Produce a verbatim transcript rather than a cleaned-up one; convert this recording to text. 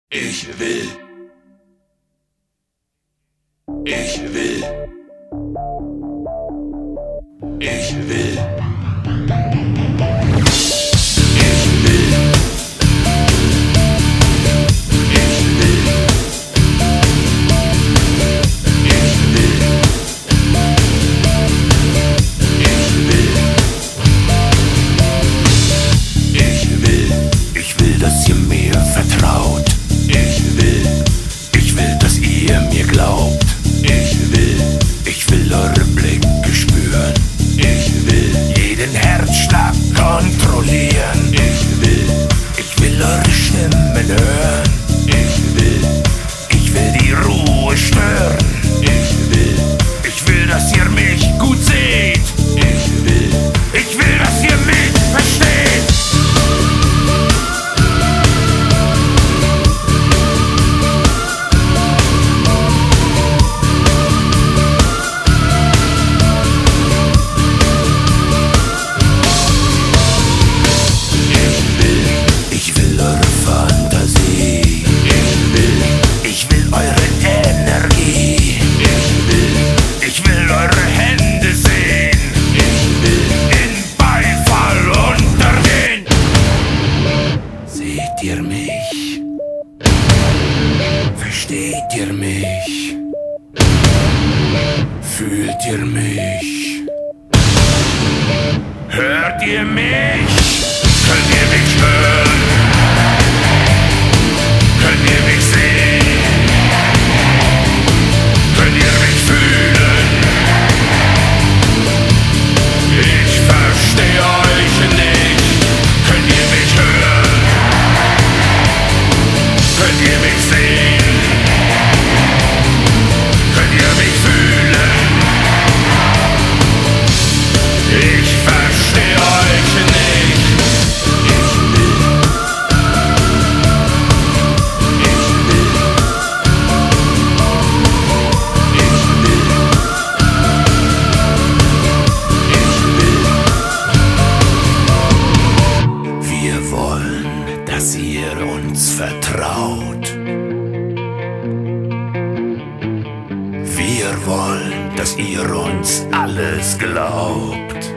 Ich will. Ich will. Ich will. Ich will. Ich will. Ich will. Ich will. Ich will. Ich will, dass ihr mir vertraut. Ich will. Ich will, dass ihr mir glaubt. Ich will. Ich will eure Blicke spüren. Ich will. Jeden Herzschlag kontrollieren. Ich will. Ich will eure Stimmen hören. Ich will. Ich will die Ruhe stören. Ich will. Ich will, dass ihr mich gut seht. Ich will. Ich will, dass ihr mich versteht. Ich will eure Fantasie. Ich will. Ich will eure Energie. Ich will. Ich will eure Hände sehen. Ich will. In Beifall untergehen. Seht ihr mich? Versteht ihr mich? Fühlt ihr mich? Hört ihr mich? Könnt ihr mich hören? Könnt ihr mich sehen? Könnt ihr mich fühlen? Ich verstehe euch nicht. Könnt ihr mich hören? Könnt ihr mich sehen? Könnt ihr mich fühlen? Ich verstehe euch nicht. Ich will. Ich will. Ich will. Ich will. Wir wollen, dass ihr uns vertraut. Wir wollen, dass ihr uns alles glaubt.